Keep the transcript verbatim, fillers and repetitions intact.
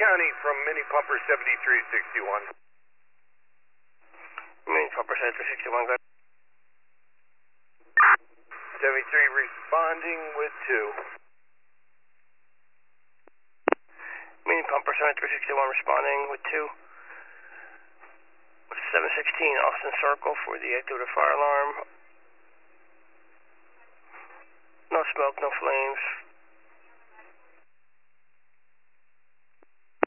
County from Mini Pumper seventy-three sixty-one. Mini Pumper seventy-three sixty-one, good. seventy-three responding with two. Mini Pumper seventy-three sixty-one responding with two. seven sixteen Austin Circle for the active fire alarm.